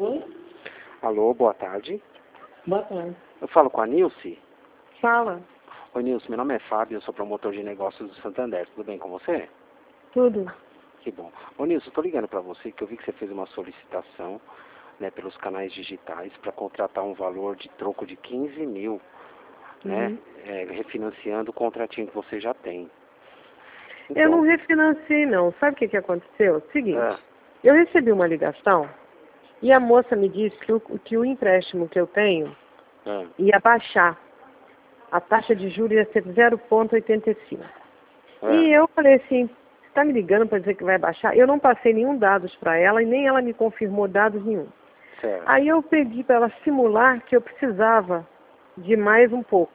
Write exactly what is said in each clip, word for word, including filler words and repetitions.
Oi? Alô, boa tarde. Boa tarde. Eu falo com a Nilce. Fala. Oi, Nilce, meu nome é Fábio, eu sou promotor de negócios do Santander. Tudo bem com você? Tudo. Que bom. Ô, Nilce, eu tô ligando para você que eu vi que você fez uma solicitação, né, pelos canais digitais para contratar um valor de troco de quinze mil, né, Uhum. é, refinanciando o contratinho que você já tem. Eu não Então, refinanciei, não. Sabe o que, que aconteceu? Seguinte, ah, eu recebi uma ligação e a moça me disse que o, que o empréstimo que eu tenho ah, ia baixar. A taxa de juros ia ser zero vírgula oitenta e cinco. ah, E eu falei assim, você está me ligando para dizer que vai baixar? Eu não passei nenhum dados para ela e nem ela me confirmou dados nenhum. certo. Aí eu pedi para ela simular que eu precisava de mais um pouco.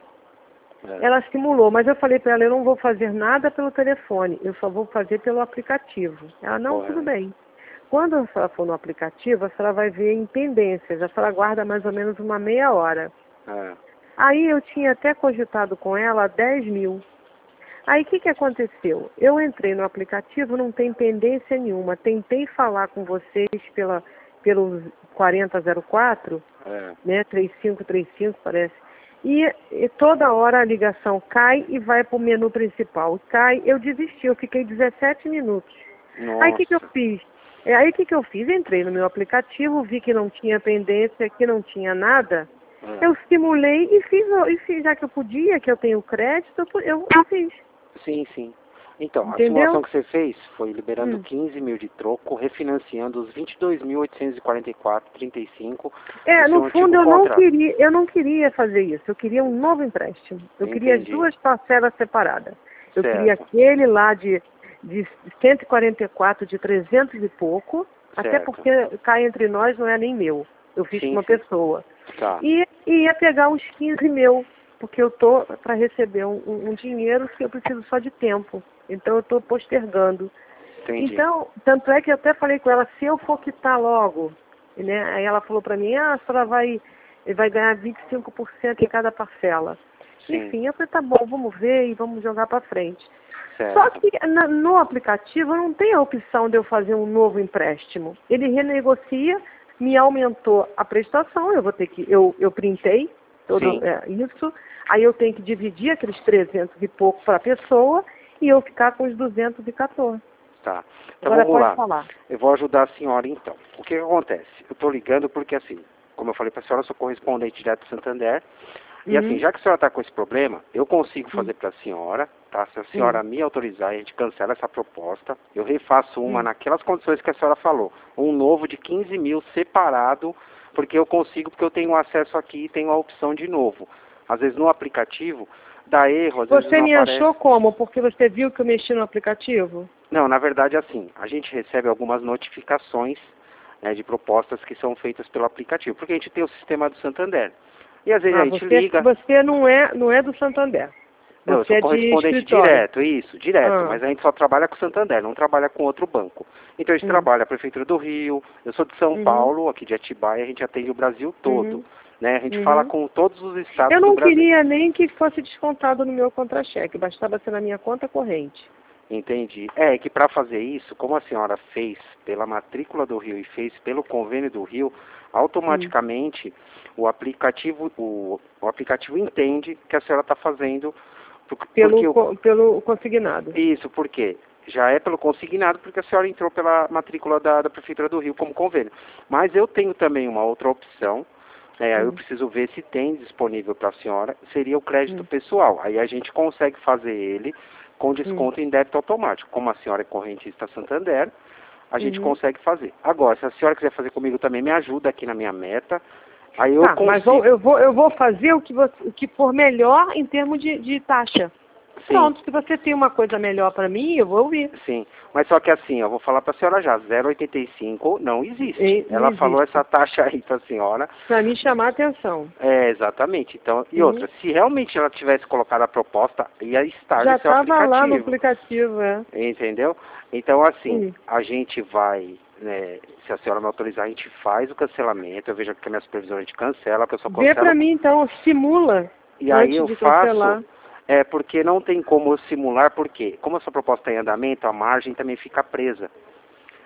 É, Ela simulou, mas eu falei para ela, eu não vou fazer nada pelo telefone, eu só vou fazer pelo aplicativo. Ela, não, tudo correto. bem. Quando a senhora for no aplicativo, a senhora vai ver em pendências, a senhora guarda mais ou menos uma meia hora. É, Aí eu tinha até cogitado com ela dez mil. Aí o que, que aconteceu? Eu entrei no aplicativo, não tem pendência nenhuma. Tentei falar com vocês pela, pelo quarenta zero quatro, é, né, três cinco três cinco parece. E, e toda hora a ligação cai e vai para o menu principal. Cai, eu desisti, eu fiquei dezessete minutos. Aí o que, que eu nossa. fiz? É, aí o que, que eu fiz? Entrei no meu aplicativo, vi que não tinha pendência, que não tinha nada. É. Eu simulei e fiz, e fiz, já que eu podia, que eu tenho crédito, eu, pu- eu, eu fiz. Sim, sim. Então, a Entendeu? simulação que você fez foi liberando Hum. quinze mil de troco, refinanciando os vinte e dois mil oitocentos e quarenta e quatro vírgula trinta e cinco do É, seu no fundo antigo eu não contrato. queria, eu não queria fazer isso. Eu queria um novo empréstimo. Eu queria as Entendi. duas parcelas separadas. Eu queria Certo, aquele lá de, de cento e quarenta e quatro, de trezentos e pouco, até certo. porque cá entre nós não é nem meu. Eu fiz com Sim, uma sim. pessoa. Tá. E, e ia pegar uns quinze mil, porque eu tô para receber um, um- um dinheiro que eu preciso só de tempo. Então eu estou postergando. Entendi. Então, tanto é que eu até falei com ela, se eu for quitar logo, né? Aí ela falou para mim, ah, a senhora vai, vai ganhar vinte e cinco por cento em cada parcela. Sim, Enfim, eu falei, tá bom, vamos ver e vamos jogar para frente. Só certo. que na- no aplicativo não tem a opção de eu fazer um novo empréstimo. Ele renegocia, me aumentou a prestação, eu vou ter que, eu, eu printei todo Sim, é, isso, aí eu tenho que dividir aqueles trezentos e pouco para a pessoa e eu ficar com os duzentos e quatorze. tá. Então Agora vamos pode lá. falar. Eu vou ajudar a senhora então. O que, que acontece? Eu estou ligando porque assim, como eu falei para a senhora, eu sou correspondente direto do Santander. E assim, Uhum. já que a senhora está com esse problema, eu consigo Hum. fazer para a senhora, tá? Se a Hum. senhora me autorizar, a gente cancela essa proposta. Eu refaço uma Hum. naquelas condições que a senhora falou. Um novo de quinze mil separado, porque eu consigo, porque eu tenho acesso aqui e tenho a opção de novo. Às vezes no aplicativo dá erro, às vezes Você não me aparece. achou como? Porque você viu que eu mexi no aplicativo? Não, na verdade assim, a gente recebe algumas notificações, né, de propostas que são feitas pelo aplicativo, porque a gente tem o sistema do Santander. E às vezes a Ah, gente você, liga. você não é, não é do Santander. Não, eu Você sou é de correspondente escritório. direto, isso, direto, Ah. mas a gente só trabalha com o Santander, não trabalha com outro banco. Então a gente Hum. trabalha a Prefeitura do Rio, eu sou de São Uhum. Paulo, aqui de Atibaia, a gente atende o Brasil todo, Uhum. né? A gente fala Uhum. com todos os Eu estados do não Brasil. queria nem que fosse descontado no meu contra-cheque, bastava ser na minha conta corrente. Entendi. É que para fazer isso, como a senhora fez pela matrícula do Rio e fez pelo convênio do Rio, Hum. automaticamente o aplicativo, o, o aplicativo entende que a senhora está fazendo, por- Pelo, porque o, co- pelo consignado. isso, por quê? Já é pelo consignado, porque a senhora entrou pela matrícula da, da Prefeitura do Rio como convênio. Mas eu tenho também uma outra opção, né, aí eu Hum. preciso ver se tem disponível para a senhora, seria o crédito Hum. pessoal. Aí a gente consegue fazer ele com Hum. desconto em débito automático. Como a senhora é correntista Santander, a gente Uhum. consegue fazer. Agora, se a senhora quiser fazer comigo também, me ajuda aqui na minha meta, aí eu Tá, mas eu, consigo. eu vou, eu vou fazer o que, você, o que for melhor em termos de, de taxa. Sim. Pronto, se você tem uma coisa melhor para mim, eu vou ouvir. Sim, mas só que assim, eu vou falar para a senhora já, zero vírgula oitenta e cinco não existe. E, não Ela falou existe. essa taxa aí para a senhora. Para me chamar a atenção. É, exatamente. Então, e Uhum. outra, se realmente ela tivesse colocado a proposta, ia estar Já no seu estava lá no aplicativo. aplicativo, é. Entendeu? Então, assim, Hum. a gente vai, né, se a senhora me autorizar, a gente faz o cancelamento. Eu vejo que a minha supervisão a gente cancela, porque eu só Vê para cancelo. mim, então, simula E aí antes eu de faço, cancelar. é porque não tem como eu simular, porque como essa proposta está em andamento, a margem também fica presa.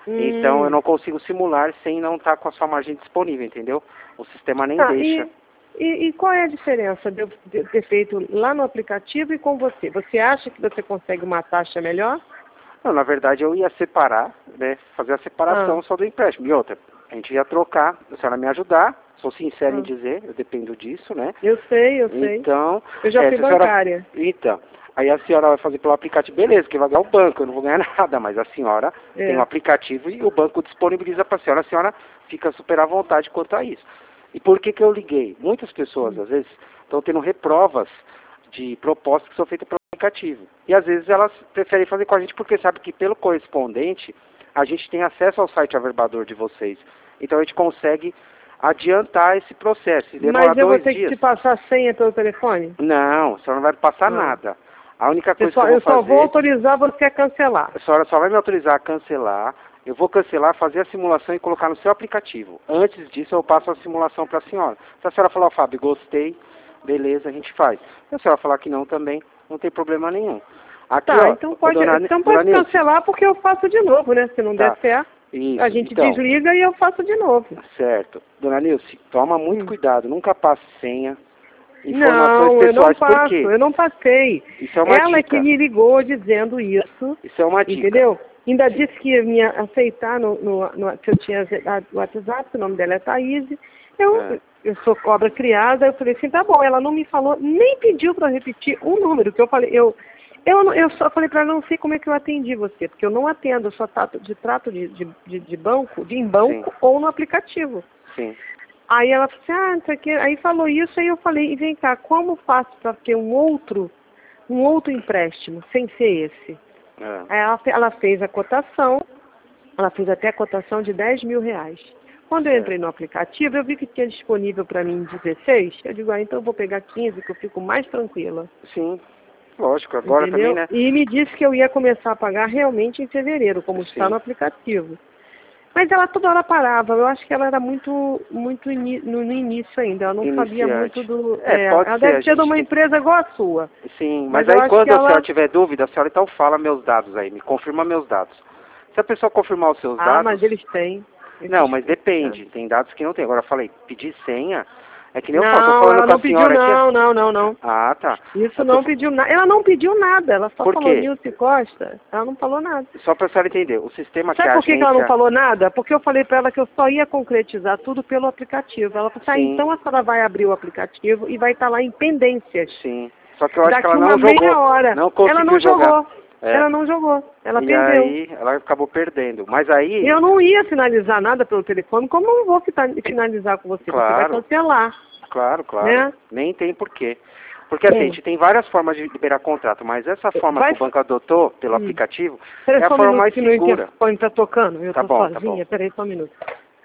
Então eu Hum. não consigo simular sem não estar com a sua margem disponível, entendeu? O sistema nem Tá, deixa. e, e, e qual é a diferença de eu de- ter feito lá no aplicativo e com você? Você acha que você consegue uma taxa melhor? Não, na verdade eu ia separar, né? Fazer a Ah, separação só do empréstimo. E outra, a gente ia trocar, se a senhora me ajudar, sou sincero em ah. dizer, eu dependo disso, né? Eu sei, eu sei. Então, Eu já é, fui se a senhora. bancária. Então, aí a senhora vai fazer pelo aplicativo, beleza, que vai ganhar o banco, eu não vou ganhar nada, mas a senhora tem o É. aplicativo e o banco disponibiliza para a senhora, a senhora fica super à vontade quanto a isso. E por que que eu liguei? Muitas pessoas, Hum. às vezes, estão tendo reprovas de propostas que são feitas pelo aplicativo. E às vezes elas preferem fazer com a gente porque sabe que pelo correspondente a gente tem acesso ao site averbador de vocês. Então a gente consegue adiantar esse processo. E demora Mas eu vou dois ter que dias. te passar a senha pelo telefone? Não, a senhora não vai passar Não. nada. A única Eu coisa que só, eu vou eu só vou fazer, autorizar você a cancelar. a senhora só vai me autorizar a cancelar. Eu vou cancelar, fazer a simulação e colocar no seu aplicativo. Antes disso, eu passo a simulação para a senhora. Se a senhora falar, Fábio, gostei, beleza, a gente faz. Se a senhora falar que não também, não tem problema nenhum. Aqui, Tá, ó, então ô, pode, dona, então dona pode Nilce, cancelar porque eu faço de novo, né? Se não der tá, certo, a isso, gente então, desliga e eu faço de novo. certo. Dona Nilce, toma muito Hum. cuidado, nunca passe senha, informações Não, eu não pessoais, por passo, quê? eu não passei. Isso é uma Ela é que dica, me ligou dizendo isso, isso é uma dica. entendeu? Ainda disse que ia me aceitar no, no, no, se eu tinha o WhatsApp, o nome dela é Thaís. Eu, É, eu sou cobra criada, eu falei assim, tá bom, ela não me falou, nem pediu para repetir o número que eu falei. Eu, eu, não- eu só falei para ela, não sei como é que eu atendi você, porque eu não atendo, eu só trato de trato de, de, de, de banco, de em sim, banco ou no aplicativo. sim. Aí ela falou assim, ah, não sei o quê. Aí falou isso, aí eu falei, e vem cá, como faço para ter um outro, um outro empréstimo, sem ser esse? É, Aí ela, fe- ela fez a cotação, ela fez até a cotação de dez mil reais. Quando eu entrei certo. no aplicativo, eu vi que tinha disponível para mim dezesseis, eu digo, ah, então eu vou pegar quinze, que eu fico mais tranquila, Sim, lógico, agora também, entendeu? né? E me disse que eu ia começar a pagar realmente em fevereiro, como está no Sim, aplicativo. Mas ela toda hora parava, eu acho que ela era muito, muito ini- no, no início ainda, ela não sabia muito iniciante. do... É, É, pode ela ser, deve a ser de gente uma tem. empresa igual a sua, Sim, mas mas eu aí acho que quando a senhora ela... tiver dúvida, a senhora então fala meus dados aí, me confirma meus dados. Se a pessoa confirmar os seus Ah, dados, mas eles têm. não, Esses, mas esses, depende, tem dados que não tem. Agora eu falei, pedir senha, é que nem eu falo, tô Não, falando ela com a não pediu senhora aqui. não, não, não, não. Ah, tá. Isso Eu tô... não pediu nada. Ela não pediu nada, ela só Por falou quê? Nilce Costa, ela não falou nada. Só pra senhora entender, o sistema que Sabe a por que que ela não agência. falou nada? Porque eu falei para ela que eu só ia concretizar tudo pelo aplicativo. Ela falou, tá, Sim, então a senhora vai abrir o aplicativo e vai estar lá em pendências. sim. Só que eu acho que Daqui ela uma não meia jogou, hora. não Ela conseguiu não jogar. jogou. É. Ela não jogou. Ela E perdeu. aí ela acabou perdendo. Mas aí, Eu não ia finalizar nada pelo telefone, como eu não vou fita- finalizar com você? Você vai claro, cancelar, claro, claro. né? Nem tem porquê. Porque assim, a Hum. gente tem várias formas de liberar contrato, mas essa forma que Vai. o banco adotou pelo Hum. aplicativo Espera é a só um forma minuto mais que meu segura. interfone tá tocando. Eu Tá tô bom, tá bom. sozinha. Peraí só um minuto.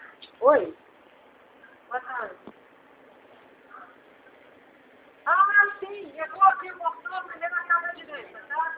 Oi? Boa tarde. Ah, sim. Eu vou aqui o portão, mas é na casa direita, tá?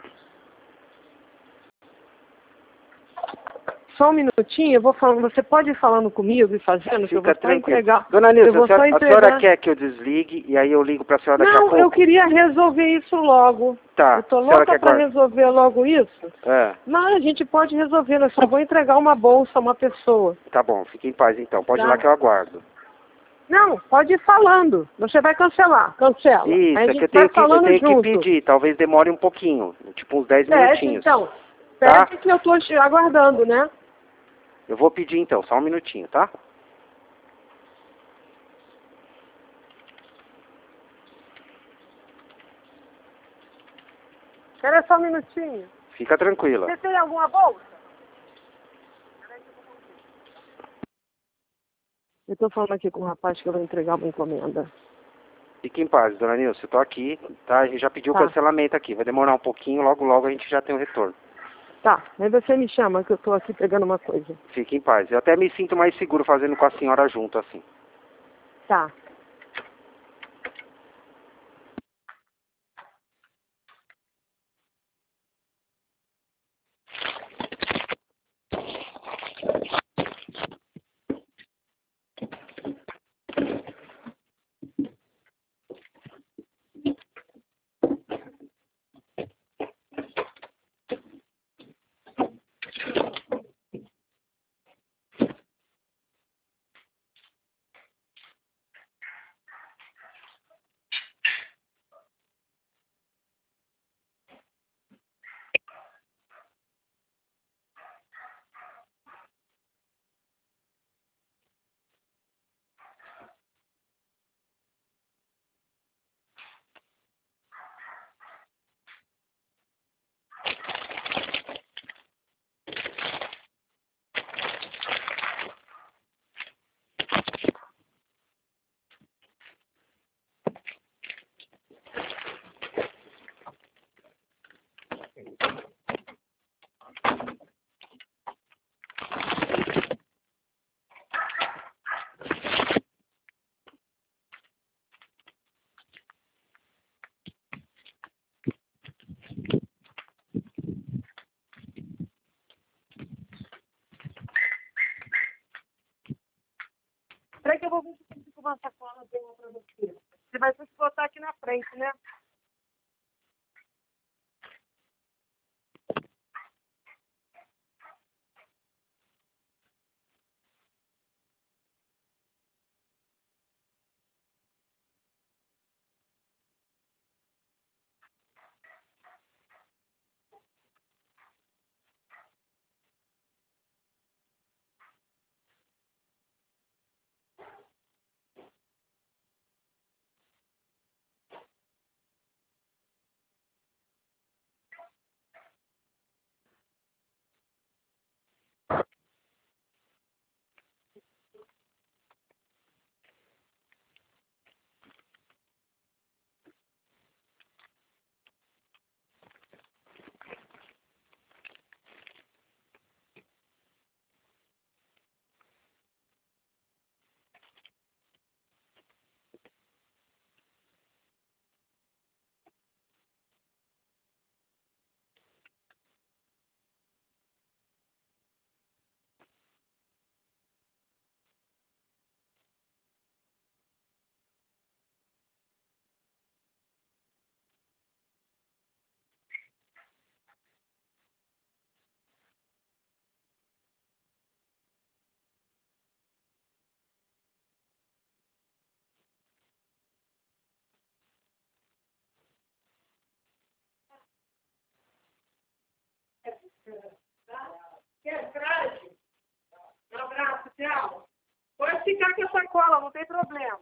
Só um minutinho, eu vou falando. Você pode ir falando comigo e fazendo, que eu vou Fica só tranquilo. entregar. Dona Eu Nilce, a vou só senhora, a entregar. senhora quer que eu desligue e aí eu ligo pra senhora daqui a Não, pouco? eu queria resolver isso logo. Tá, Eu tô a senhora louca quer para guardar? resolver logo isso. É, Mas a gente pode resolver, eu só vou entregar uma bolsa a uma pessoa. tá bom, fique em paz então. Pode ir lá Tá? que eu aguardo. Não, pode ir falando. Você vai cancelar. Cancela. Isso, Aí a é que eu gente vai tenho que, eu falando tenho que junto. pedir, talvez demore um pouquinho, tipo uns dez Pede, minutinhos. então. Tá? Pede que eu tô te aguardando, né? Eu vou pedir então, só um minutinho, tá? Espera só um minutinho. Fica tranquila. Você tem alguma bolsa? Eu tô falando aqui com o rapaz que eu vou entregar uma encomenda. Fique em paz, dona Nilce, eu tô aqui, tá? A gente já pediu o Tá, cancelamento aqui, vai demorar um pouquinho, logo logo a gente já tem o retorno. tá. Aí você me chama que eu tô aqui pegando uma coisa. Fique em paz. Eu até me sinto mais seguro fazendo com a senhora junto, assim. Tá. Peraí que eu vou ver se eu consigo uma sacola boa pra você. Você vai ter que botar aqui na frente, né? Quer frase? Um abraço, tchau. Pode ficar com a sacola, não tem problema.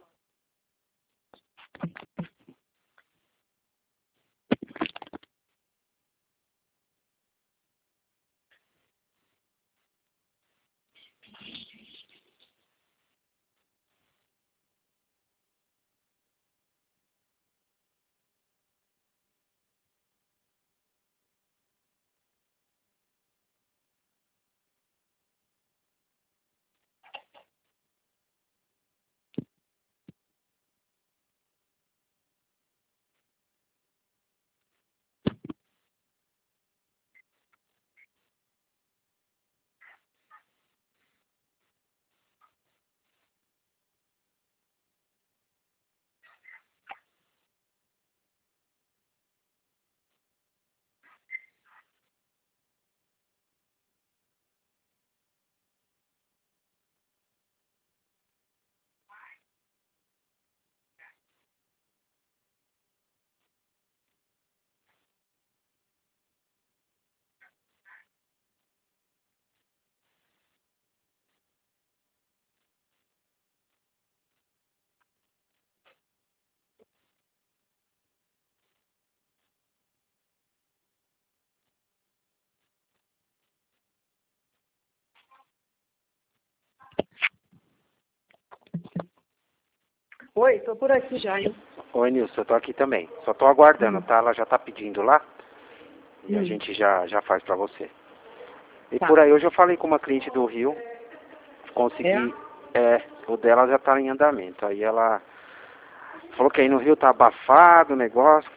Oi, tô por aqui já, hein? Oi, Nilson, eu tô aqui também. Só tô aguardando, Hum. tá? Ela já tá pedindo lá e a Hum. gente já, já faz pra você. E Tá. por aí, hoje eu falei com uma cliente do Rio, consegui, é, o dela já tá em andamento. Aí ela falou que aí no Rio tá abafado o negócio,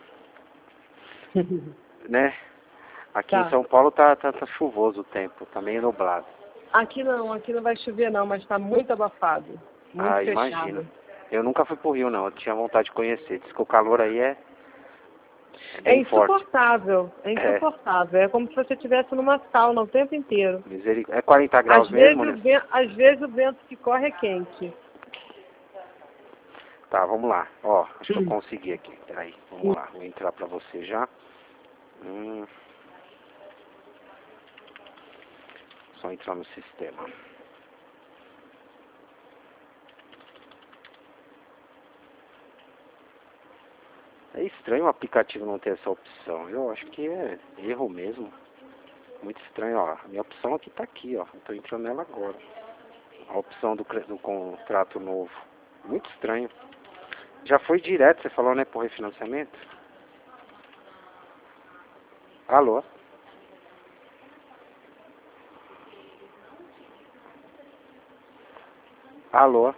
né? Aqui em Tá. São Paulo tá, tá, tá chuvoso o tempo, tá meio nublado. Aqui não, aqui não vai chover não, mas tá muito abafado. Muito Ah, imagino. fechado. Eu nunca fui pro Rio, não. Eu tinha vontade de conhecer. Diz que o calor aí é, é É bem forte. insuportável, é É, insuportável. É como se você estivesse numa sauna o tempo inteiro. misericórdia. É quarenta Às graus vezes, mesmo, o né? vento, às vezes o vento que corre é quente. Tá, vamos lá. Ó, acho que eu Hum. consegui aqui. Peraí, vamos lá. Vou entrar pra você já. Hum. Só entrar no sistema. É estranho o aplicativo não ter essa opção. Eu acho que é erro mesmo. Muito estranho, ó. A minha opção aqui tá aqui, ó. Eu tô entrando nela agora. A opção do, cre- do contrato novo. Muito estranho. Já foi direto, você falou, né, por refinanciamento? Alô? Alô?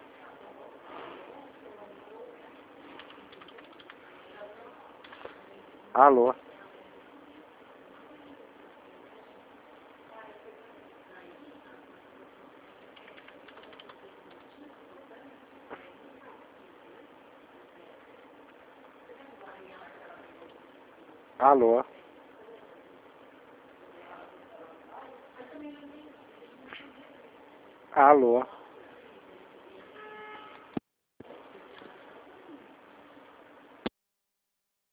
Alô? Alô? Alô?